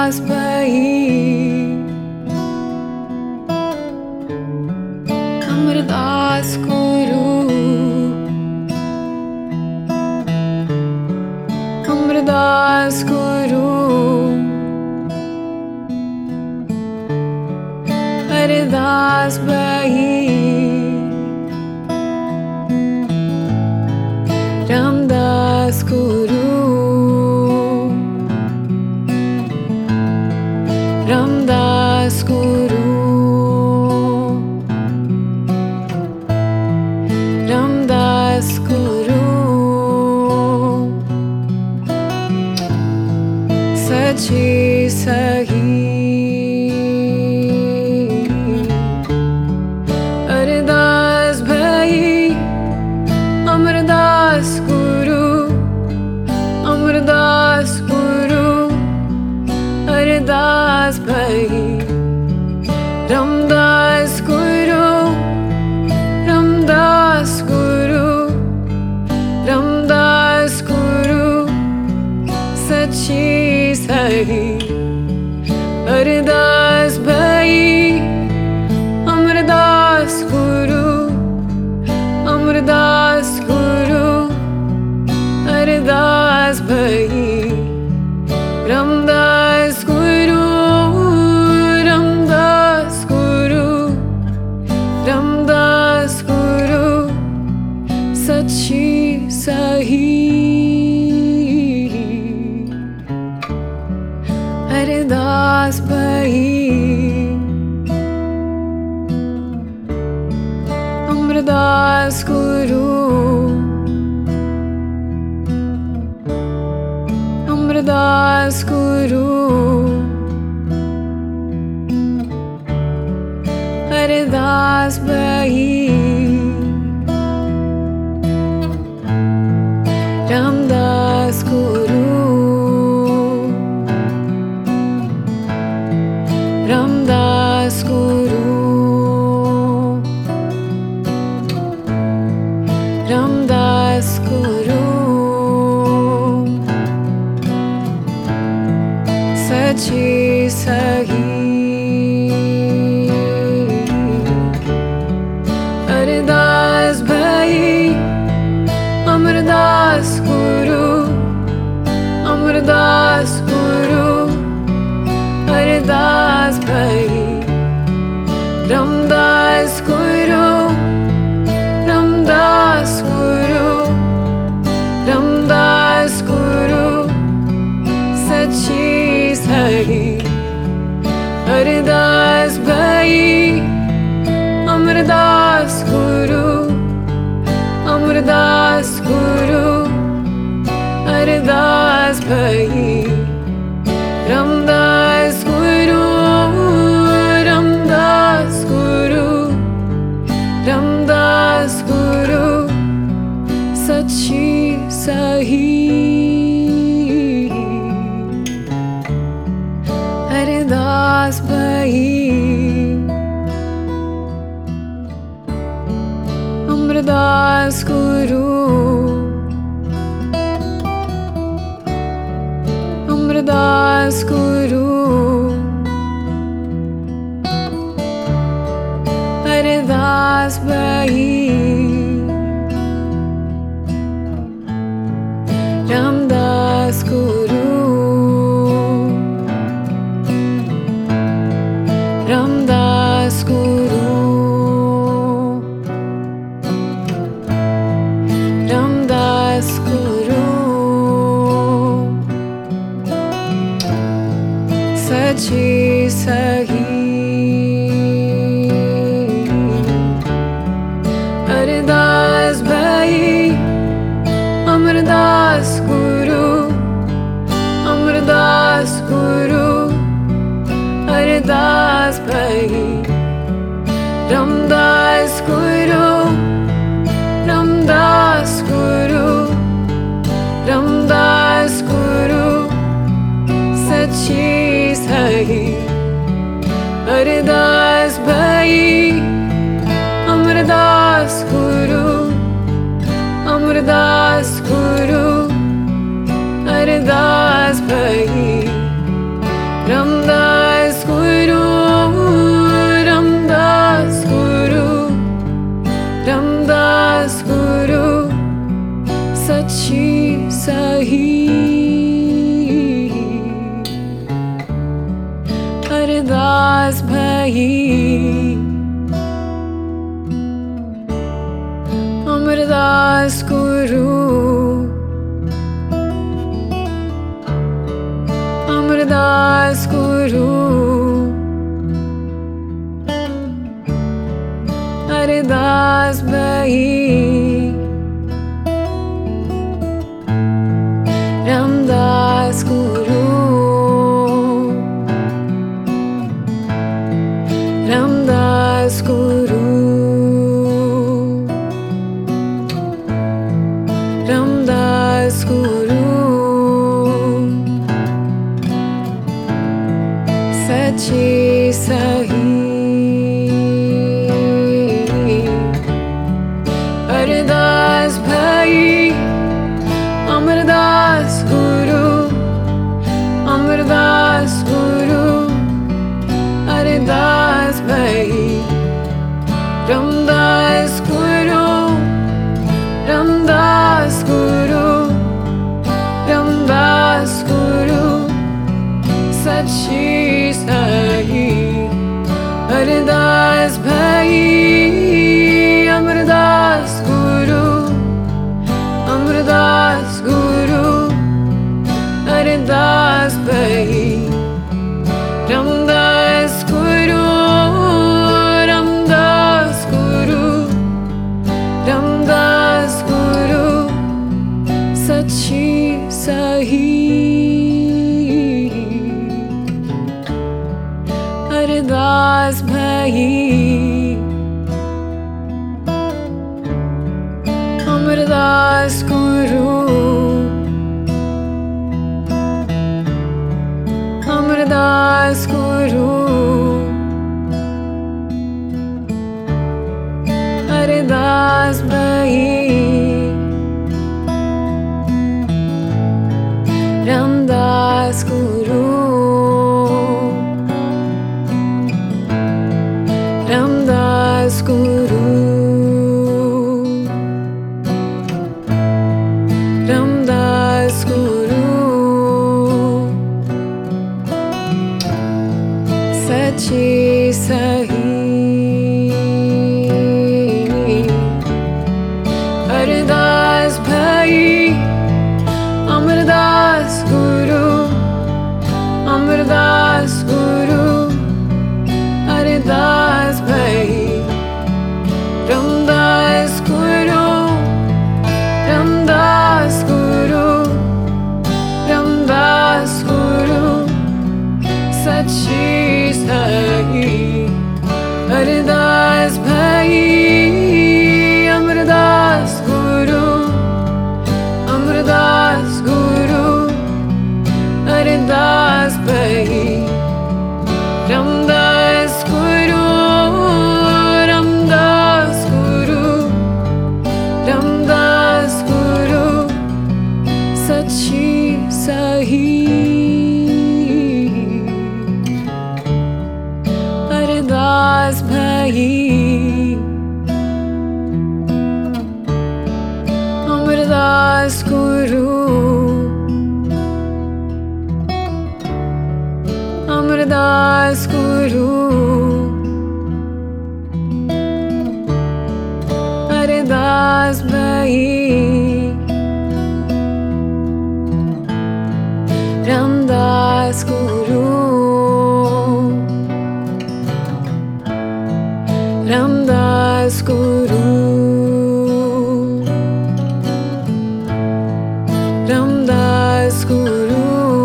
अमरदास भाई, अमरदास गुरु, अमरदास गुरु, अरदास भाई, रामदास गुरु, रामदास गुरु, रामदास गुरु, सच्ची सही, अरदास भाई, अमरदास गुरु, अमरदास गुरु, अरदास भाई, रामदास गुरु, रामदास गुरु, रामदास गुरु, सच्ची सही, अरदास भाई, अमरदास गुरु, अमरदास गुरु, अरदास भाई, रामदास गुरु, रामदास गुरु, रामदास गुरु, सच्ची सही, अरदास भाई, अमरदास गुरु, अमरदास गुरु, अरदास भाई, रामदास गुरु, रामदास गुरु, रामदास गुरु, सच्ची सही, अरदास भाई, अमरदास गुरु, अमरदास गुरु, अरदास भाई, रामदास गुरु, रामदास गुरु, रामदास गुरु, सच्ची सही, अरदास भाई, अमरदास गुरु, अमरदास गुरु, अरदास भाई, रामदास गुरु, रामदास गुरु, रामदास गुरु, सच्ची सही, अरदास भाई, अमरदास गुरु, अमरदास गुरु, अरदास भाई, रामदास गुरु, रामदास गुरु, रामदास गुरु, सच्ची सही, अरदास भाई, अमरदास गुरु, अमरदास गुरु, अरदास भाई, रामदास गुरु, रामदास गुरु, रामदास गुरु, सच्ची सही, अरदास भाई, अमरदास गुरु, अमरदास गुरु, अरदास भाई, राम अमरदास भाई, अमरदास गुरु, अमरदास गुरु, अरदास भाई, रामदास गुरु, रामदास गुरु, रामदास गुरु, सच्चे सही, अरदास भाई, अमरदास गुरु, अमरदास गुरु, अरदास भाई, रामदास गुरु, रामदास गुरु, रामदास गुरु, सच्ची सही, अरदास भाई, अमरदास गुरु, अमरदास गुरु, अरदास भाई, रामदास गुरु, रामदास गुरु, रामदास गुरु, सच्ची सही, अरदास भाई, अमरदास गुरु, अमरदास गुरु, अरदास भाई, रामदास गुरु, रामदास गुरु, रामदास गुरु, सच्चे सही, अरदास भाई, अमरदास गुरु, अमरदास गुरु, अरदास भाई, रामदास गुरु, रामदास गुरु, रामदास गुरु, सच्ची सही, अरदास भाई, अमरदास गुरु, अमरदास गुरु, अरदास भाई, रामदास गुरु, रामदास गुरु, रामदास गुरु, सच्ची सही, अरदास भाई, अमरदास गुरु, अमरदास गुरु, अरदास भाई, रामदास गुरु, रामदास गुरु, रामदास गुरु,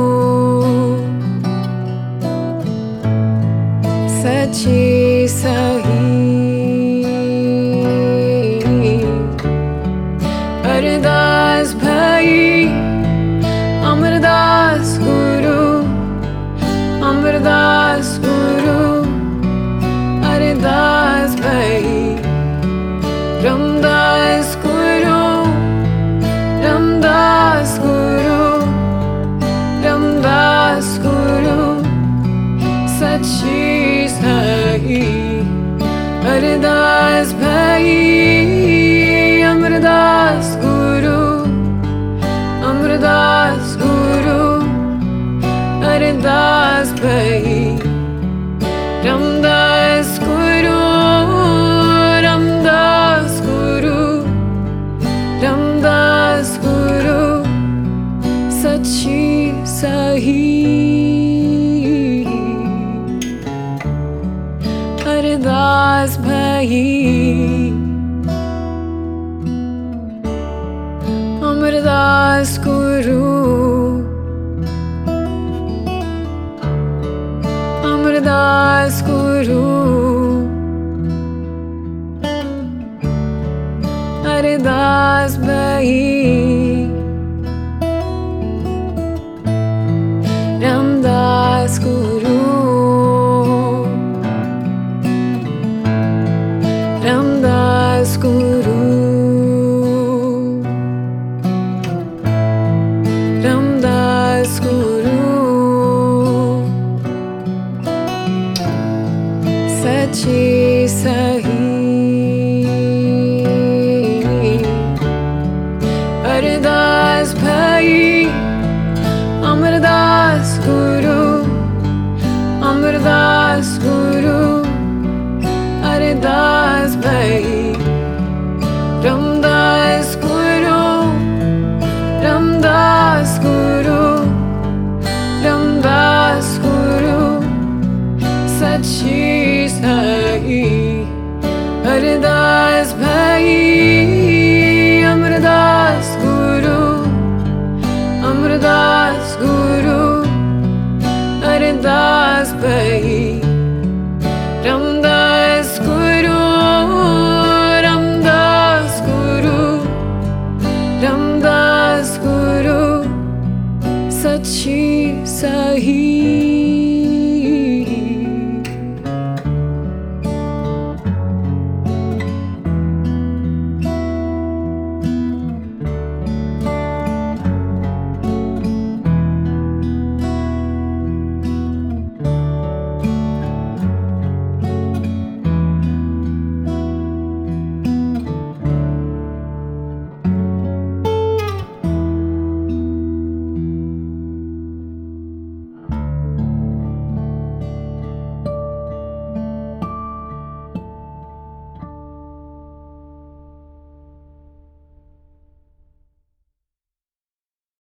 सच्चे सही, अरदास भाई, अमरदास गुरु, अमरदास गुरु, अरदास भाई, रामदास गुरु, रामदास गुरु, रामदास गुरु, सच्ची सही, अरदास भाई, अमरदास गुरु, अमरदास गुरु, अरदास भाई, Ramdas Guru, Ramdas Guru, Ramdas Guru, Sachi Sahi, Ardas Bhai, Amardas Guru, Amardas Guru, Ardas Bhai, Ramdas Guru, Ramdas Guru, Ramdas Guru, Sachi Sahi, Ardas Bhai, Amardas Guru, Amardas Guru, Ardas Bhai, Ramdas Guru, Ramdas Guru, Ramdas Guru, Sachi Sahi, Ardas Bhai.